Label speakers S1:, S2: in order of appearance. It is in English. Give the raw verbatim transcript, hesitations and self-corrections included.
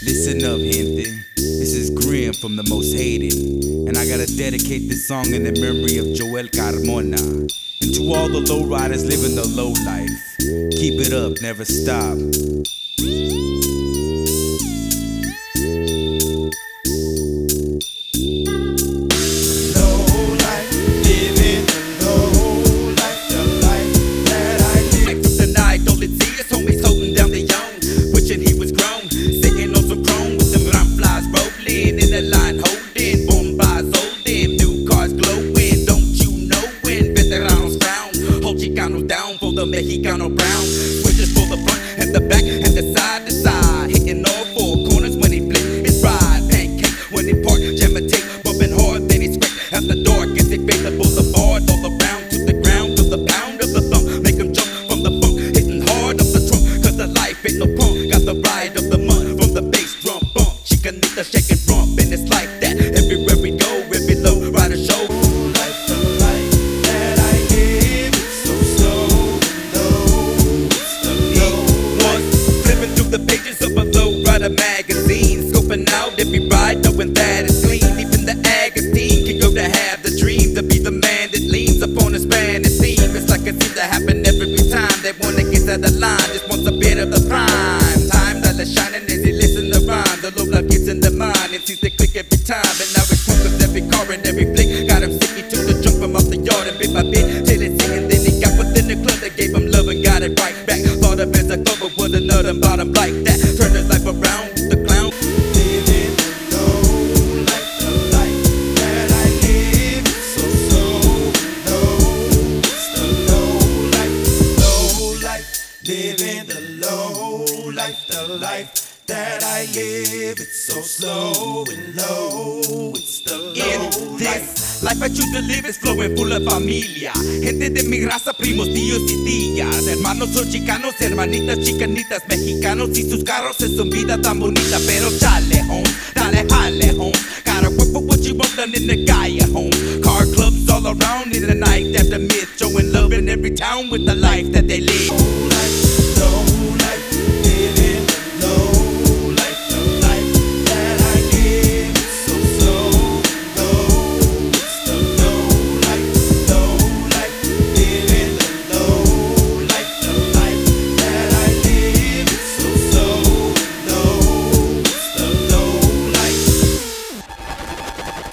S1: Listen up, gente. This is Grim from The Most Hated, and I gotta dedicate this song in the memory of Joel Carmona. And to all the lowriders living the low life, keep it up, never stop. The Mexicano brown, switches for the front and the back and the side to side, hitting all four corners when he blink his ride. Pancake when he park, jam a tape, bumping hard, then he scrape at the door, gets it available the board, all around to the ground, to the pound of the thumb, make him jump from the funk, hitting hard up the trunk, cause the life ain't no punk, got the ride of the month from the bass drum bump, Chicanita shaking rump, and it's like that everywhere we go, every low rider show. The pages of a low rider magazine, scoping out every ride, knowing that it's clean. Even the Agostine can go to have the dream to be the man that leans upon a Spanish theme. It's like it seems to happen every time they wanna get to the line, just wants a bit of the prime time. That is shining as he listen to rhyme. The low life gets in the mind and seems to click every time. And now it's focused every car and every flick. Got him sick, he took the jump from off the yard and bit by bit till it's singing. Then he got within the club that gave him love and got it right back. Thought of as a cover with another bottom like that. Turn his life around, the clown.
S2: Living the low life, the life that I live. It's so slow, low. It's the low life, low life. Living the low life, the life that I live. It's so slow and low. It's the low
S1: In this
S2: life.
S1: life I choose to live is flowing full of familia. Gente de mi raza, primos, tíos y tías. Hermanos son chicanos, hermanitas, chicanitas, mexicanos y sus carros es una vida tan bonita. Pero chale, home, dale, jale, home. Gotta work for what you want done in the calle, home. Car clubs all around in the night after myth, showing love in every town with the life that they live.